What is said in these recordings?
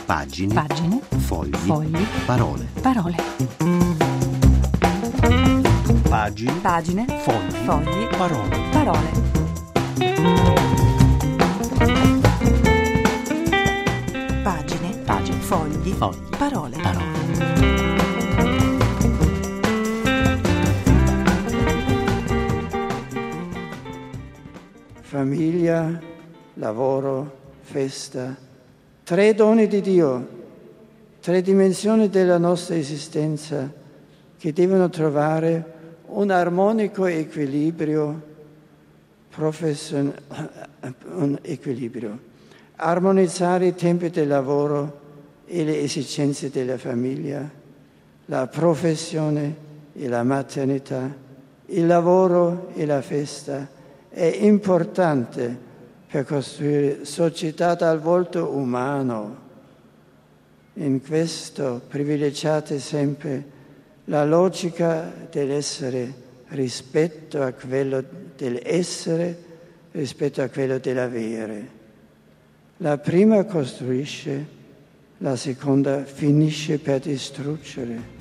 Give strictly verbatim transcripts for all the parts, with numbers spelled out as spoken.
Pagine. Pagine. Fogli. Fogli. Parole. Parole. Pagine. Pagine. Fogli. Fogli. Parole. Parole. Pagine. Pagine. Fogli. Fogli. Parole. Parole. Famiglia, lavoro, festa, tre doni di Dio, tre dimensioni della nostra esistenza che devono trovare un armonico equilibrio, profession- un equilibrio, armonizzare i tempi del lavoro e le esigenze della famiglia, la professione e la maternità, il lavoro e la festa. È importante per costruire società dal volto umano. In questo privilegiate sempre la logica dell'essere rispetto a quello dell'essere, rispetto a quello dell'avere. La prima costruisce, la seconda finisce per distruggere.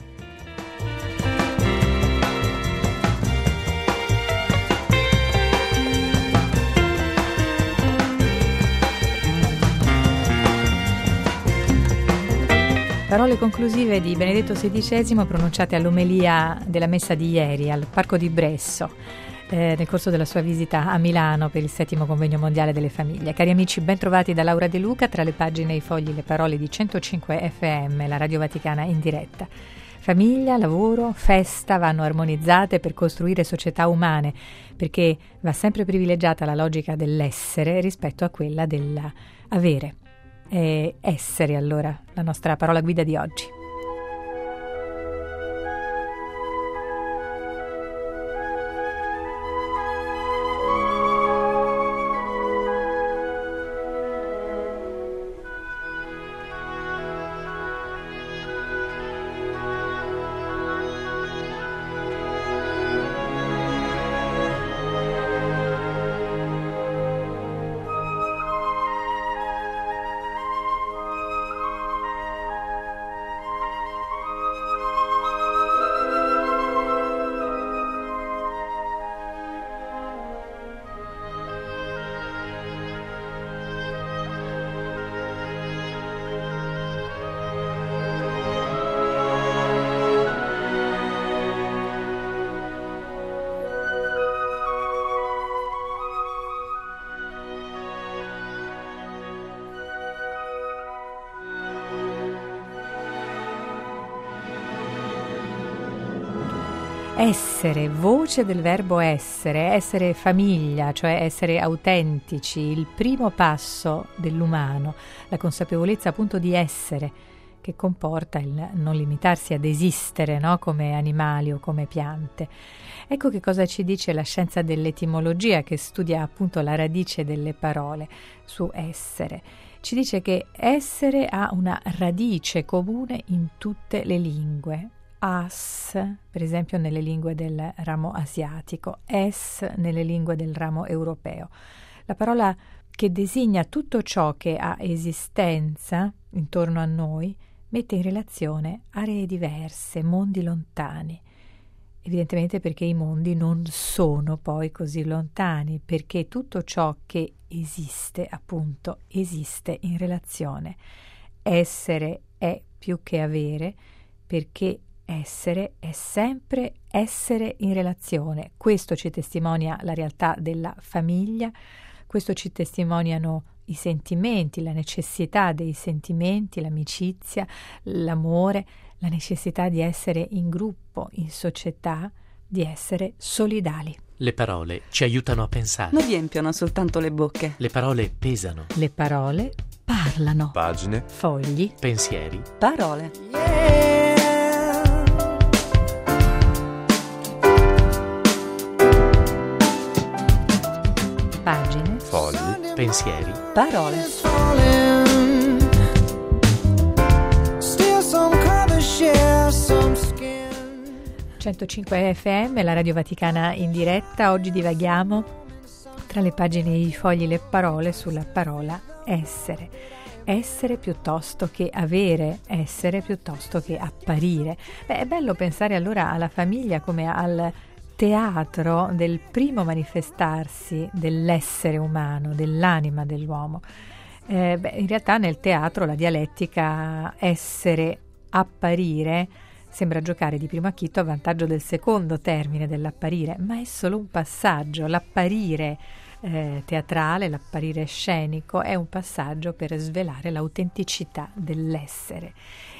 Parole conclusive di Benedetto sedicesimo pronunciate all'omelia della messa di ieri al Parco di Bresso eh, nel corso della sua visita a Milano per il settimo convegno mondiale delle famiglie. Cari amici, ben trovati da Laura De Luca, tra le pagine e i fogli le parole di centocinque F M, la Radio Vaticana in diretta. Famiglia, lavoro, festa vanno armonizzate per costruire società umane, perché va sempre privilegiata la logica dell'essere rispetto a quella dell'avere. E essere, allora, la nostra parola guida di oggi. Essere, voce del verbo essere, essere famiglia, cioè essere autentici, il primo passo dell'umano, la consapevolezza appunto di essere, che comporta il non limitarsi ad esistere, no? Come animali o come piante. Ecco che cosa ci dice la scienza dell'etimologia, che studia appunto la radice delle parole su essere. Ci dice che essere ha una radice comune in tutte le lingue. As, per esempio nelle lingue del ramo asiatico, es nelle lingue del ramo europeo. La parola che designa tutto ciò che ha esistenza intorno a noi mette in relazione aree diverse, mondi lontani. Evidentemente perché i mondi non sono poi così lontani, perché tutto ciò che esiste, appunto, esiste in relazione. Essere è più che avere, perché essere è sempre essere in relazione. Questo ci testimonia la realtà della famiglia, questo ci testimoniano i sentimenti, la necessità dei sentimenti, l'amicizia, l'amore, la necessità di essere in gruppo, in società, di essere solidali. Le parole ci aiutano a pensare. Non riempiono soltanto le bocche. Le parole pesano. Le parole parlano. Pagine. Fogli. Pensieri. Parole. Pagine. Fogli. Pensieri. Parole. centocinque F M, la Radio Vaticana in diretta. Oggi divaghiamo tra le pagine e i fogli le parole sulla parola essere. essere piuttosto che avere, essere piuttosto che apparire. Beh, è bello pensare allora alla famiglia come al teatro del primo manifestarsi dell'essere umano, dell'anima dell'uomo. Eh, beh, in realtà nel teatro la dialettica essere, apparire sembra giocare di primo acchito a vantaggio del secondo termine dell'apparire, ma è solo un passaggio. L'apparire eh, teatrale, l'apparire scenico è un passaggio per svelare l'autenticità dell'essere.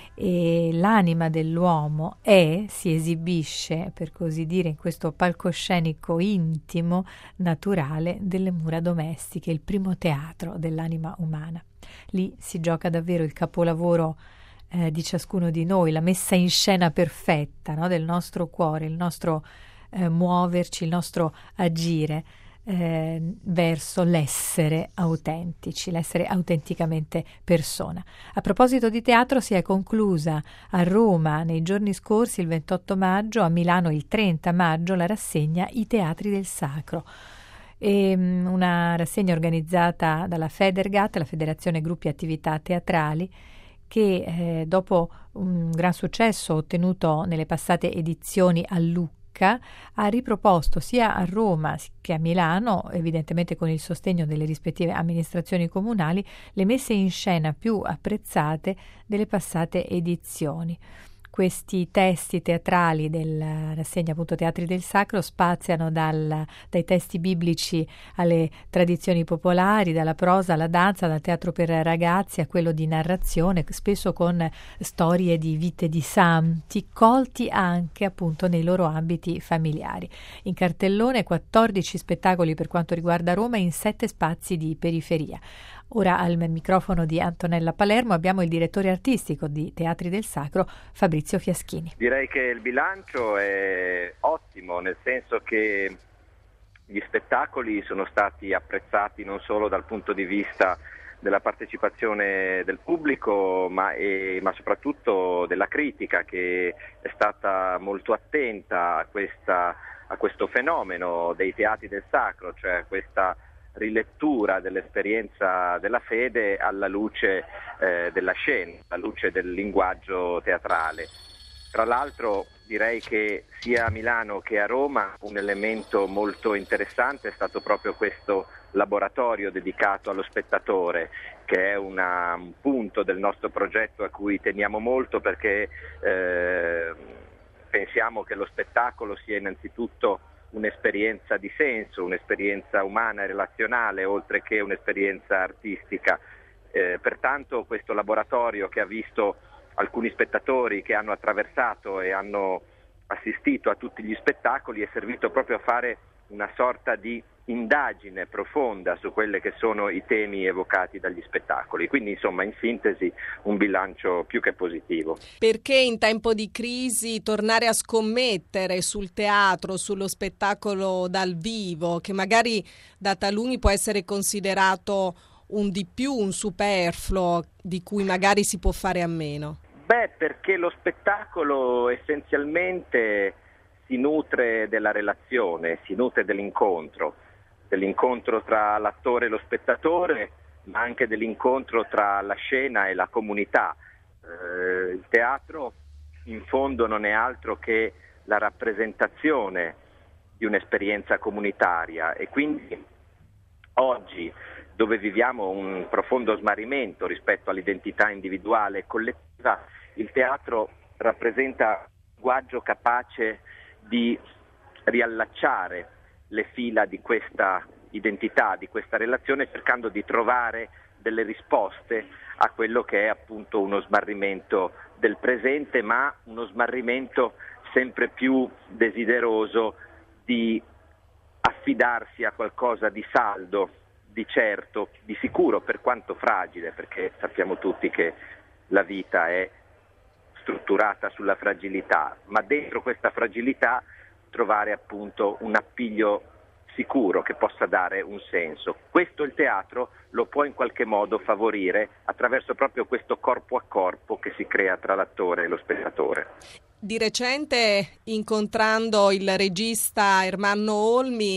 E l'anima dell'uomo è, si esibisce, per così dire, in questo palcoscenico intimo, naturale delle mura domestiche, il primo teatro dell'anima umana. Lì si gioca davvero il capolavoro eh, di ciascuno di noi, la messa in scena perfetta, no, del nostro cuore, il nostro eh, muoverci, il nostro agire Eh, verso l'essere autentici, l'essere autenticamente persona. A proposito di teatro, si è conclusa a Roma nei giorni scorsi, il ventotto maggio, a Milano il trenta maggio, la rassegna I Teatri del Sacro. E, um, una rassegna organizzata dalla Federgat, la Federazione Gruppi Attività Teatrali, che eh, dopo un gran successo ottenuto nelle passate edizioni a Lucca, ha riproposto sia a Roma che a Milano, evidentemente con il sostegno delle rispettive amministrazioni comunali, le messe in scena più apprezzate delle passate edizioni. Questi testi teatrali della rassegna appunto Teatri del Sacro spaziano dal, dai testi biblici alle tradizioni popolari, dalla prosa alla danza, dal teatro per ragazzi a quello di narrazione, spesso con storie di vite di santi, colti anche appunto nei loro ambiti familiari. In cartellone quattordici spettacoli per quanto riguarda Roma in sette spazi di periferia. Ora al microfono di Antonella Palermo abbiamo il direttore artistico di Teatri del Sacro, Fabrizio Fiaschini. Direi che il bilancio è ottimo, nel senso che gli spettacoli sono stati apprezzati non solo dal punto di vista della partecipazione del pubblico, ma, e, ma soprattutto della critica, che è stata molto attenta a, questa, a questo fenomeno dei teatri del sacro, cioè questa rilettura dell'esperienza della fede alla luce eh, della scena, alla luce del linguaggio teatrale. Tra l'altro direi che sia a Milano che a Roma un elemento molto interessante è stato proprio questo laboratorio dedicato allo spettatore, che è una, un punto del nostro progetto a cui teniamo molto, perché eh, pensiamo che lo spettacolo sia innanzitutto un'esperienza di senso, un'esperienza umana e relazionale, oltre che un'esperienza artistica. Eh, pertanto questo laboratorio, che ha visto alcuni spettatori che hanno attraversato e hanno assistito a tutti gli spettacoli, è servito proprio a fare una sorta di indagine profonda su quelle che sono i temi evocati dagli spettacoli. Quindi insomma, in sintesi, un bilancio più che positivo. Perché in tempo di crisi tornare a scommettere sul teatro, sullo spettacolo dal vivo, che magari da taluni può essere considerato un di più, un superfluo di cui magari si può fare a meno? Beh, perché lo spettacolo essenzialmente si nutre della relazione, si nutre dell'incontro, dell'incontro tra l'attore e lo spettatore, ma anche dell'incontro tra la scena e la comunità. Eh, il teatro in fondo non è altro che la rappresentazione di un'esperienza comunitaria, e quindi oggi, dove viviamo un profondo smarrimento rispetto all'identità individuale e collettiva, il teatro rappresenta un linguaggio capace di riallacciare le fila di questa identità, di questa relazione, cercando di trovare delle risposte a quello che è appunto uno smarrimento del presente, ma uno smarrimento sempre più desideroso di affidarsi a qualcosa di saldo, di certo, di sicuro, per quanto fragile, perché sappiamo tutti che la vita è strutturata sulla fragilità, ma dentro questa fragilità trovare appunto un appiglio sicuro che possa dare un senso. Questo il teatro lo può in qualche modo favorire attraverso proprio questo corpo a corpo che si crea tra l'attore e lo spettatore. Di recente, incontrando il regista Ermanno Olmi,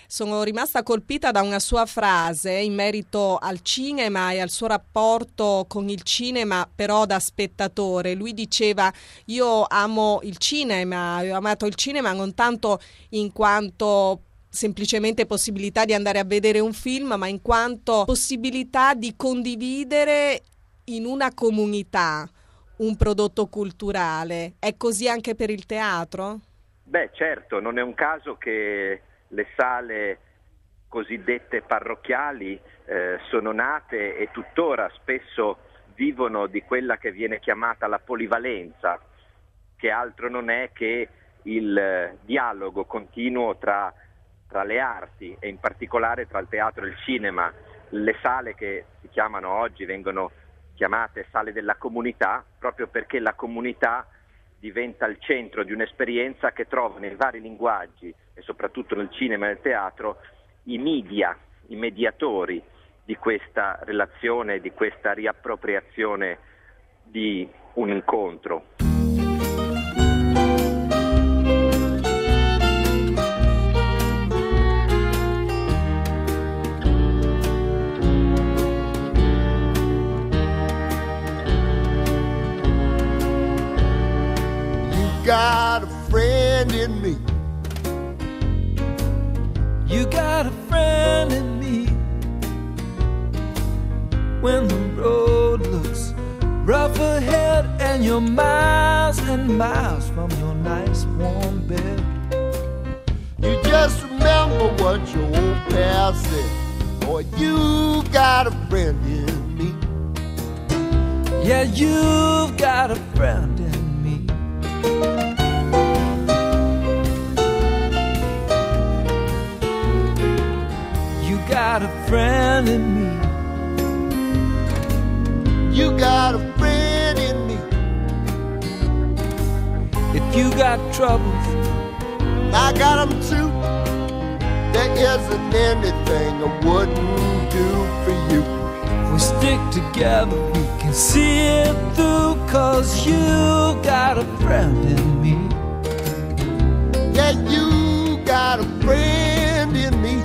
sono rimasta colpita da una sua frase in merito al cinema e al suo rapporto con il cinema, però da spettatore. Lui diceva: io amo il cinema, ho amato il cinema non tanto in quanto semplicemente possibilità di andare a vedere un film, ma in quanto possibilità di condividere in una comunità un prodotto culturale. È così anche per il teatro? Beh, certo, non è un caso che le sale cosiddette parrocchiali eh, sono nate e tuttora spesso vivono di quella che viene chiamata la polivalenza, che altro non è che il eh, dialogo continuo tra tra le arti e in particolare tra il teatro e il cinema. Le sale che si chiamano oggi vengono chiamate sale della comunità proprio perché la comunità diventa il centro di un'esperienza che trova nei vari linguaggi e soprattutto nel cinema e nel teatro i media, i mediatori di questa relazione, di questa riappropriazione di un incontro. Got a friend in me. You got a friend in me. When the road looks rough ahead and you're miles and miles from your nice warm bed, you just remember what your old past said. Boy, you got a friend in me. Yeah, you've got a friend in me. You got a friend in me. You got a friend in me. If you got troubles, I got them too. There isn't anything I wouldn't do for you. If we stick together, we can see it through. Cause you got a friend in me. Yeah, you got a friend in me.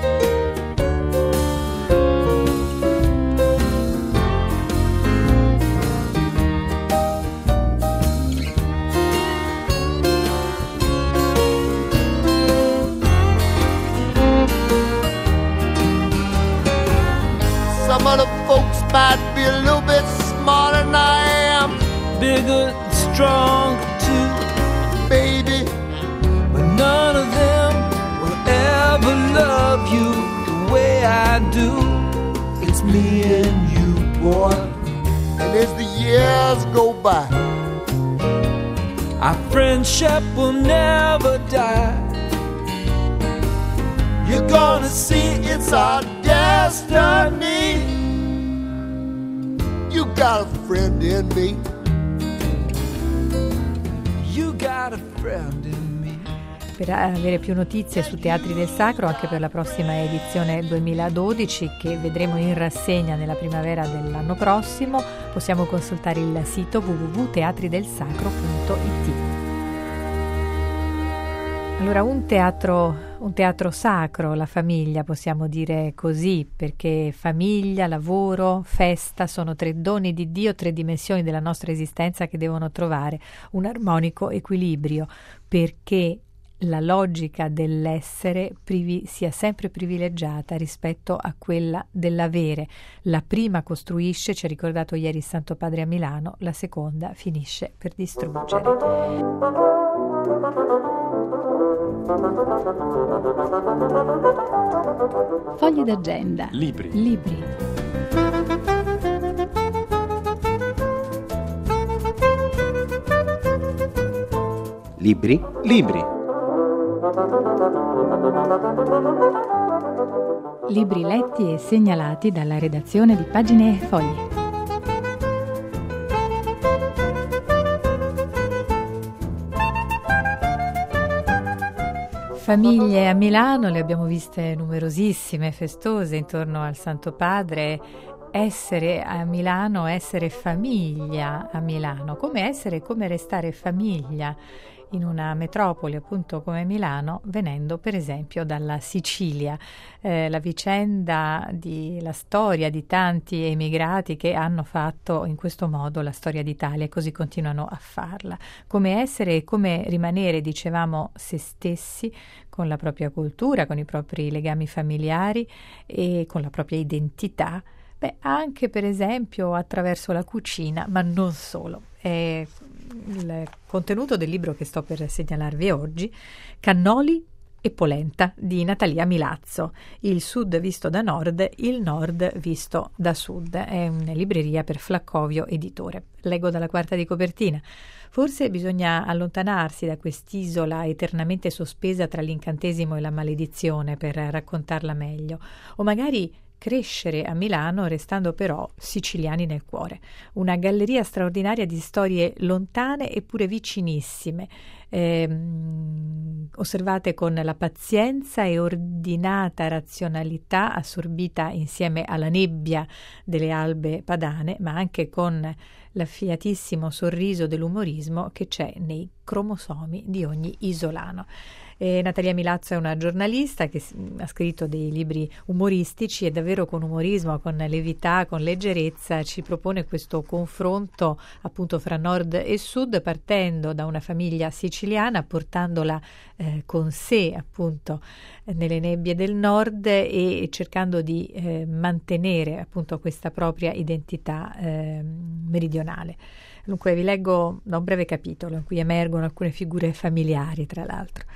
Some of the folks might be a little bit smarter than I am, bigger and stronger too, baby, but none of them will ever love you the way I do. It's me and you, boy, and as the years go by, our friendship will never die. You're gonna see it's our destiny. You got a friend in me. You got a friend in me. Per avere più notizie su Teatri del Sacro, anche per la prossima edizione duemiladodici, che vedremo in rassegna nella primavera dell'anno prossimo, possiamo consultare il sito w w w punto teatri del sacro punto i t. Allora, un teatro, un teatro sacro, la famiglia, possiamo dire così, perché famiglia, lavoro, festa sono tre doni di Dio, tre dimensioni della nostra esistenza che devono trovare un armonico equilibrio, perché la logica dell'essere privi, sia sempre privilegiata rispetto a quella dell'avere. La prima costruisce, ci ha ricordato ieri il Santo Padre a Milano, la seconda finisce per distruggere. Fogli d'agenda. Libri. Libri. Libri. Libri. Libri letti e segnalati dalla redazione di Pagine e Fogli. Famiglie a Milano, le abbiamo viste numerosissime, festose intorno al Santo Padre, essere a Milano, essere famiglia a Milano, come essere e come restare famiglia in una metropoli appunto come Milano, venendo per esempio dalla Sicilia. Eh, la vicenda di la storia di tanti emigrati che hanno fatto in questo modo la storia d'Italia e così continuano a farla. Come essere e come rimanere, dicevamo, se stessi, con la propria cultura, con i propri legami familiari e con la propria identità. Beh, anche per esempio attraverso la cucina, ma non solo. È il contenuto del libro che sto per segnalarvi oggi, Cannoli e polenta di Natalia Milazzo, il sud visto da nord, il nord visto da sud. È una libreria per Flaccovio Editore. Leggo dalla quarta di copertina. Forse bisogna allontanarsi da quest'isola eternamente sospesa tra l'incantesimo e la maledizione per raccontarla meglio, o magari crescere a Milano restando però siciliani nel cuore. Una galleria straordinaria di storie lontane eppure vicinissime, ehm, osservate con la pazienza e ordinata razionalità assorbita insieme alla nebbia delle albe padane, ma anche con l'affiatissimo sorriso dell'umorismo che c'è nei cromosomi di ogni isolano. E Natalia Milazzo è una giornalista che ha scritto dei libri umoristici e davvero con umorismo, con levità, con leggerezza ci propone questo confronto appunto fra nord e sud, partendo da una famiglia siciliana, portandola eh, con sé appunto nelle nebbie del nord e cercando di eh, mantenere appunto questa propria identità eh, meridionale. Dunque vi leggo da un breve capitolo in cui emergono alcune figure familiari, tra l'altro.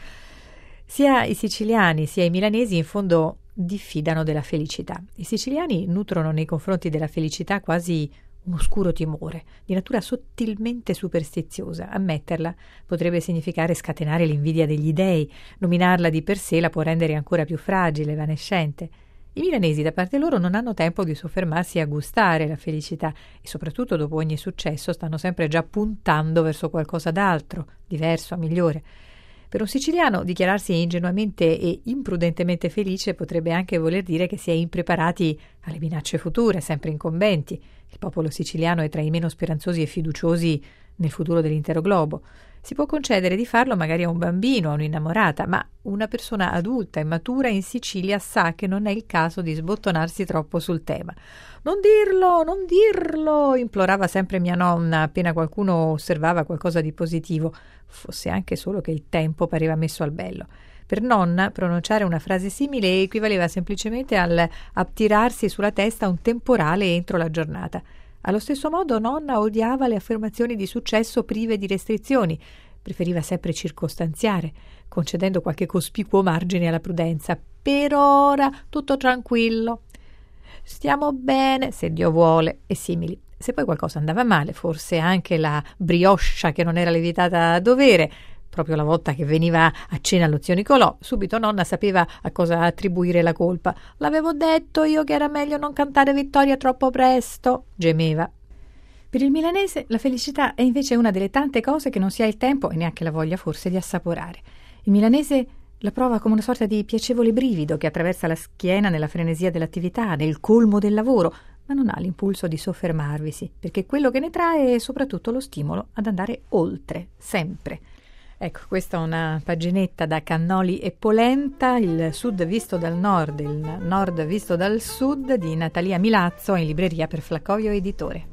Sia i siciliani sia i milanesi in fondo diffidano della felicità. I siciliani nutrono nei confronti della felicità quasi un oscuro timore, di natura sottilmente superstiziosa. Ammetterla potrebbe significare scatenare l'invidia degli dei, nominarla di per sé la può rendere ancora più fragile, evanescente. I milanesi da parte loro non hanno tempo di soffermarsi a gustare la felicità e soprattutto dopo ogni successo stanno sempre già puntando verso qualcosa d'altro, diverso, migliore. Per un siciliano dichiararsi ingenuamente e imprudentemente felice potrebbe anche voler dire che si è impreparati alle minacce future, sempre incombenti. Il popolo siciliano è tra i meno speranzosi e fiduciosi nel futuro dell'intero globo. Si può concedere di farlo magari a un bambino, a un'innamorata, ma una persona adulta e matura in Sicilia sa che non è il caso di sbottonarsi troppo sul tema. «Non dirlo, non dirlo!» implorava sempre mia nonna appena qualcuno osservava qualcosa di positivo, fosse anche solo che il tempo pareva messo al bello. Per nonna pronunciare una frase simile equivaleva semplicemente al attirarsi sulla testa un temporale entro la giornata. Allo stesso modo nonna odiava le affermazioni di successo prive di restrizioni, preferiva sempre circostanziare, concedendo qualche cospicuo margine alla prudenza. «Per ora tutto tranquillo», «stiamo bene, se Dio vuole» e simili. Se poi qualcosa andava male, forse anche la brioscia che non era lievitata a dovere, proprio la volta che veniva a cena lo zio Nicolò, subito nonna sapeva a cosa attribuire la colpa. «L'avevo detto io che era meglio non cantare vittoria troppo presto», gemeva. Per il milanese la felicità è invece una delle tante cose che non si ha il tempo e neanche la voglia forse di assaporare. Il milanese la prova come una sorta di piacevole brivido che attraversa la schiena nella frenesia dell'attività, nel colmo del lavoro, ma non ha l'impulso di soffermarvisi, perché quello che ne trae è soprattutto lo stimolo ad andare oltre, sempre. Ecco, questa è una paginetta da Cannoli e polenta, il sud visto dal nord, il nord visto dal sud di Natalia Milazzo in libreria per Flaccovio Editore.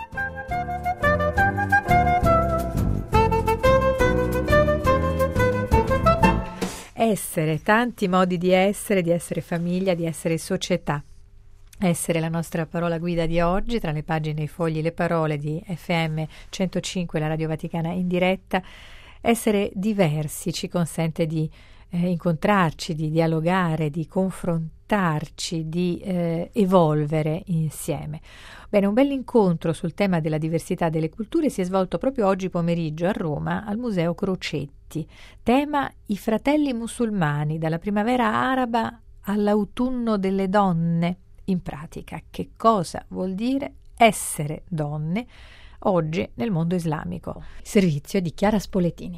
Essere, tanti modi di essere, di essere famiglia, di essere società. Essere la nostra parola guida di oggi, tra le pagine, i fogli, le parole di F M centocinque, la Radio Vaticana in diretta. Essere diversi ci consente di eh, incontrarci, di dialogare, di confrontarci, di eh, evolvere insieme. Bene, un bell'incontro sul tema della diversità delle culture si è svolto proprio oggi pomeriggio a Roma al Museo Crocetti. Tema: i fratelli musulmani, dalla primavera araba all'autunno delle donne. In pratica, che cosa vuol dire essere donne oggi nel mondo islamico? Servizio di Chiara Spoletini.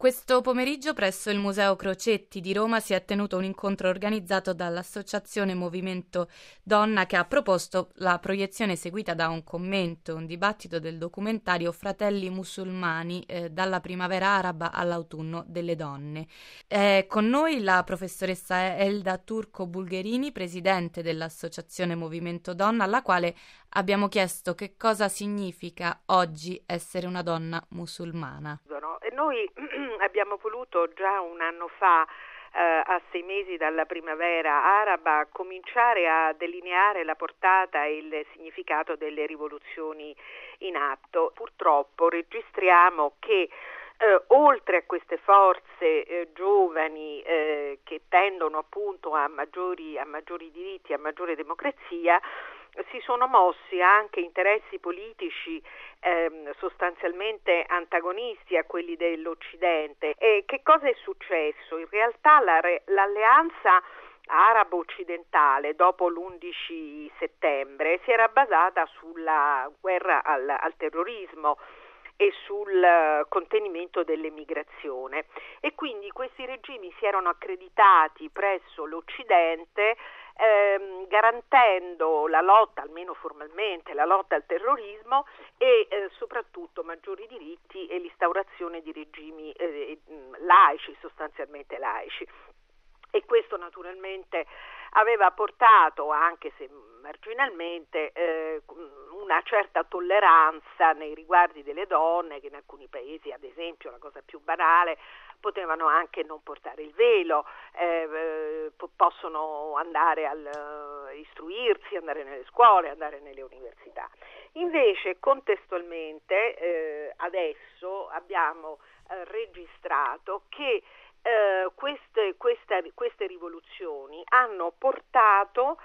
Questo pomeriggio presso il Museo Crocetti di Roma si è tenuto un incontro organizzato dall'Associazione Movimento Donna, che ha proposto la proiezione seguita da un commento, un dibattito del documentario Fratelli musulmani, eh, dalla primavera araba all'autunno delle donne. È con noi la professoressa Elda Turco Bulgherini, presidente dell'Associazione Movimento Donna, alla quale abbiamo chiesto che cosa significa oggi essere una donna musulmana. E noi abbiamo voluto già un anno fa, eh, a sei mesi dalla primavera araba, cominciare a delineare la portata e il significato delle rivoluzioni in atto. Purtroppo registriamo che Eh, oltre a queste forze eh, giovani eh, che tendono appunto a maggiori, a maggiori diritti, a maggiore democrazia, si sono mossi anche interessi politici eh, sostanzialmente antagonisti a quelli dell'Occidente. E che cosa è successo? In realtà la, l'alleanza arabo-occidentale dopo l'undici settembre si era basata sulla guerra al, al terrorismo e sul contenimento dell'emigrazione, e quindi questi regimi si erano accreditati presso l'Occidente ehm, garantendo la lotta, almeno formalmente, la lotta al terrorismo e eh, soprattutto maggiori diritti e l'instaurazione di regimi eh, laici, sostanzialmente laici. E questo naturalmente aveva portato, anche se marginalmente, eh, una certa tolleranza nei riguardi delle donne, che in alcuni paesi, ad esempio, la cosa più banale, potevano anche non portare il velo, eh, po- possono andare a uh, istruirsi, andare nelle scuole, andare nelle università. Invece, contestualmente, eh, adesso abbiamo eh, registrato che Uh, queste, queste, queste rivoluzioni hanno portato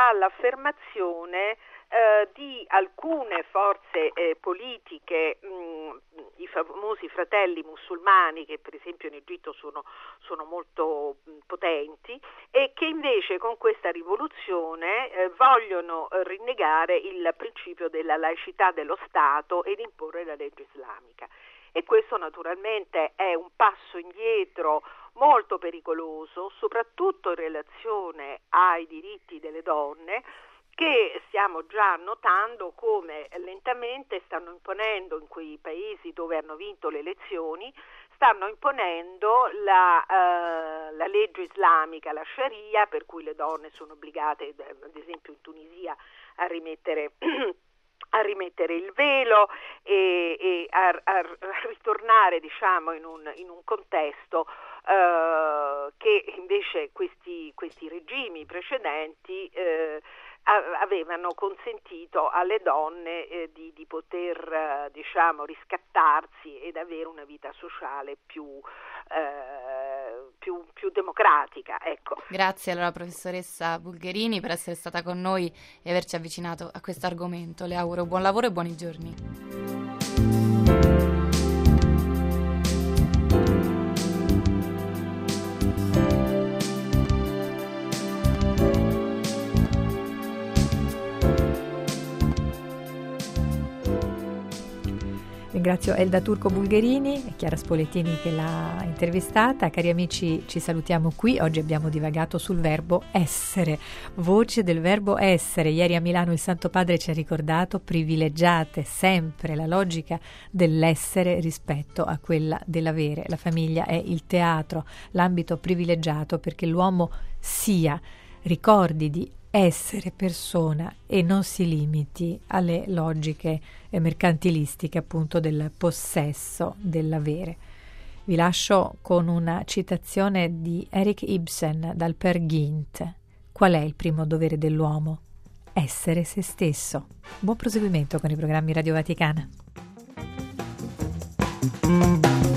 all'affermazione uh, di alcune forze eh, politiche, mh, i famosi fratelli musulmani, che per esempio in Egitto sono, sono molto mh, potenti, e che invece con questa rivoluzione eh, vogliono eh, rinnegare il principio della laicità dello Stato ed imporre la legge islamica. E questo naturalmente è un passo indietro molto pericoloso, soprattutto in relazione ai diritti delle donne, che stiamo già notando come lentamente stanno imponendo in quei paesi dove hanno vinto le elezioni, stanno imponendo la, uh, la legge islamica, la Sharia, per cui le donne sono obbligate, ad esempio in Tunisia, a rimettere a rimettere il velo e, e a, a ritornare, diciamo, in un, in un contesto eh, che invece questi, questi regimi precedenti eh, avevano consentito alle donne eh, di, di poter eh, diciamo riscattarsi ed avere una vita sociale più, eh, più, più democratica. Ecco. Grazie allora professoressa Bulgherini per essere stata con noi e averci avvicinato a questo argomento. Le auguro buon lavoro e buoni giorni. Ringrazio Elda Turco Bulgherini e Chiara Spoletini che l'ha intervistata. Cari amici, ci salutiamo qui. Oggi abbiamo divagato sul verbo essere, voce del verbo essere. Ieri a Milano il Santo Padre ci ha ricordato: privilegiate sempre la logica dell'essere rispetto a quella dell'avere. La famiglia è il teatro, l'ambito privilegiato perché l'uomo sia, ricordi di essere persona e non si limiti alle logiche mercantilistiche appunto del possesso, dell'avere. Vi lascio con una citazione di Eric Ibsen dal Per Gynt. Qual è il primo dovere dell'uomo? Essere se stesso. Buon proseguimento con i programmi Radio Vaticana.